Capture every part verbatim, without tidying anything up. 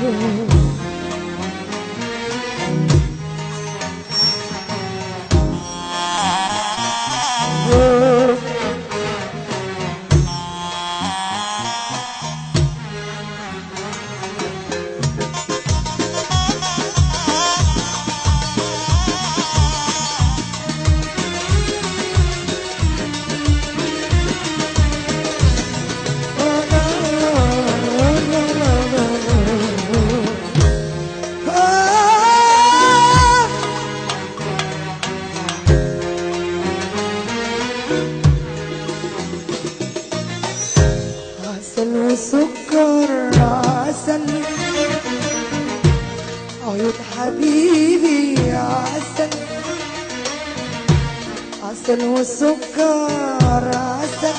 وسكر عسل عيون حبيبي عسل عسل وسكر عسل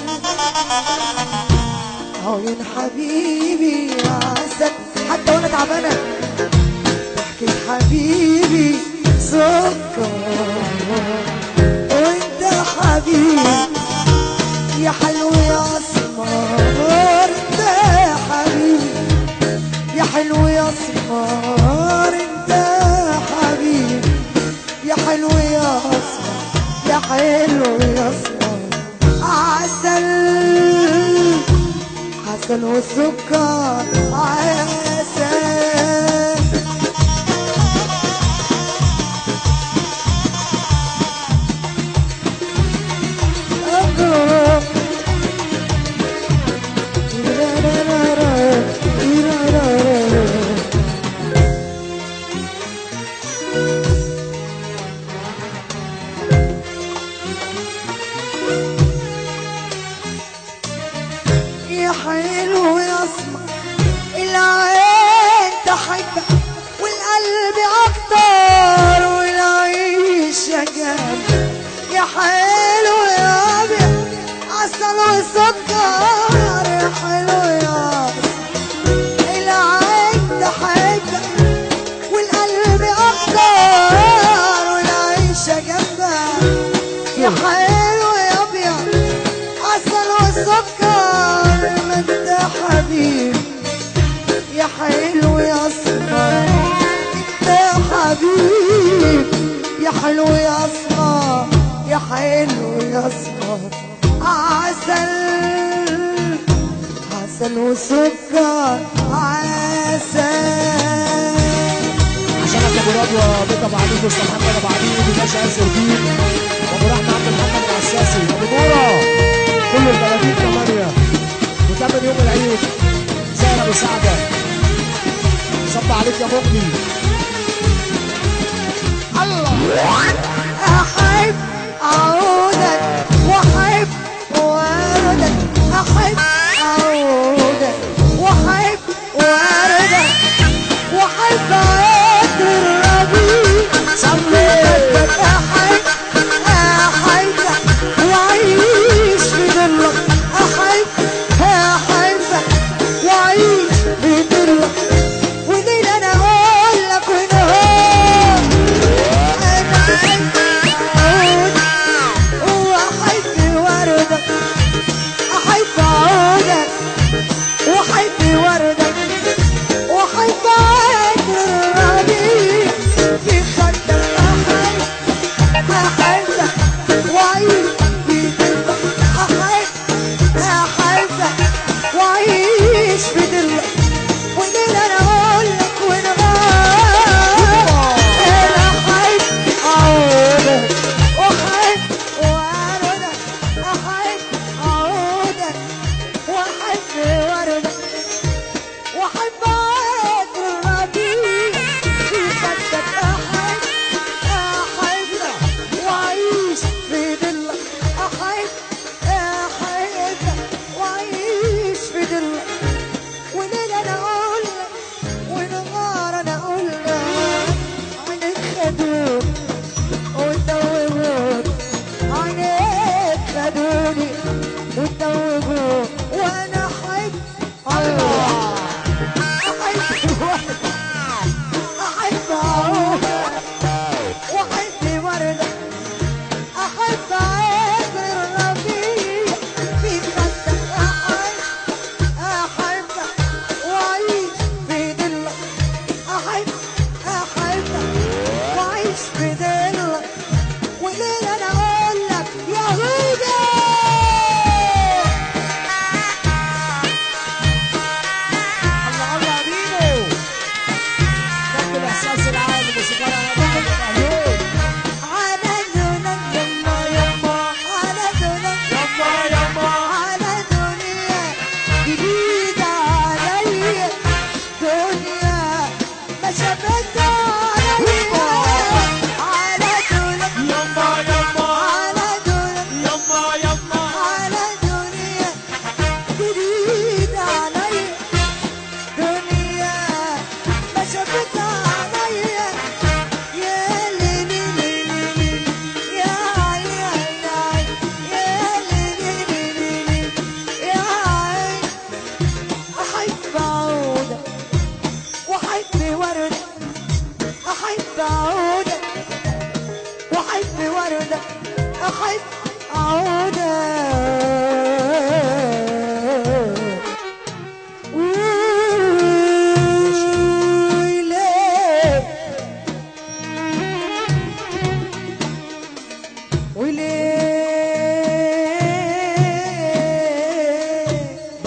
عيون حبيبي عسل حتى وانا تعبانه ضحكة حبيبي سكر وانت حبيبي يا حلو يا اسمر انت يا حبيبي يا حلو يا اسمر انت يا حبيبي يا حلو يا اسمر يا حلو يا اسمر عسل عسل وسكر عسل يا حلو يا اسمر العين تحبك والقلب اكتر والعيشة جنبك يا حلو يا ابيض عسل وسكر يا حلو يا اسمر العين تحبك والقلب اكتر والعيشة جنبك يا حلو يا ابيض عسل وسكر يا حلو يا اسمر انت يا حبيب يا حلو يا اسمر يا حلو يا اسمر عسل عسل وسكر عسل عشانك ابو رضوى بيت ابو عبيد مصطفى محمد ابو عبيد وباشا ياسر الدين وابو رحمه عبد محمد العساسي ابو نوره كل البلدين ثمانيه وتمن يوم العيد زهره ابو سعده صب عليك يا مغني الله احب اعودك واحب واردك احب اعودك واحب واردك واحب عيد الربيع صبيتك احب احبك واعيش في ظلك احب احبك واعيش في ظلك ودي انا اقول لك هنا انا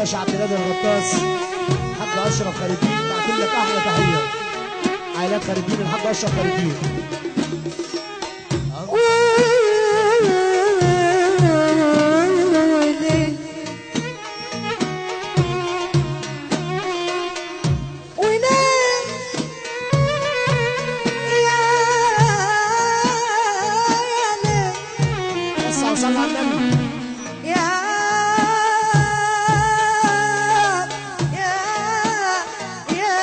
باشا عبد القادر الغطاس، الحاج اشرف خالدين، بعتوا لك احلى تحيه. عائلات خالدين، الحاج اشرف خالدين. صلى على النبي. يا يا يا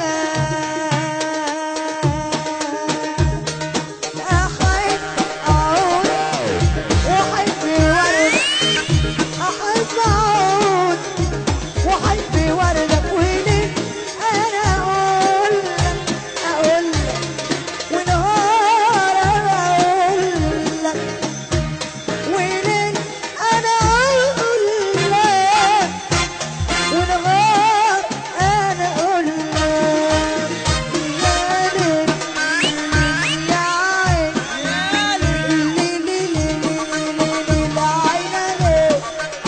أحب أعود وأحب ورد، أحب أعود وأحب وردك، وليه أنا أقول لك أقول لك ونهار أنا أقول لك، وليل أنا أقول لك ونهار أنا أقول لك، يا ليل يا عين ليل ليل ليل عين ليل،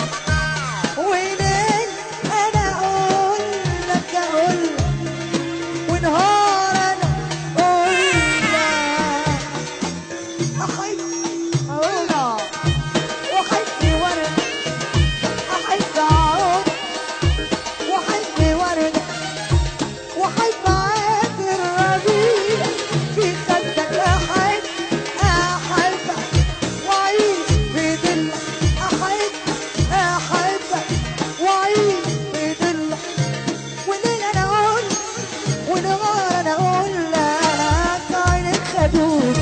وليل أنا أقول لك أقول لك ونهار أنا أقول لك. أحب أقول وأحب ورد، أحب أعود وأحب ورد، وأحب عاد الربيع في خدك، أحب أحبك وأعيش في ظلك، أحب أحبك وأعيش في ظلك، وليل أنا أقول ونهار أنا أقول لك، عينك خدود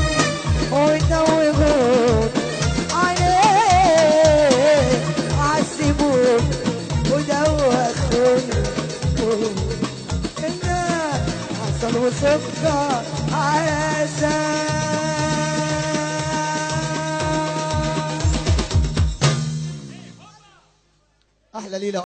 وتوهون، عينيك عذبون ودوخون، الناس عسل وسكر عسل. احلى ليله.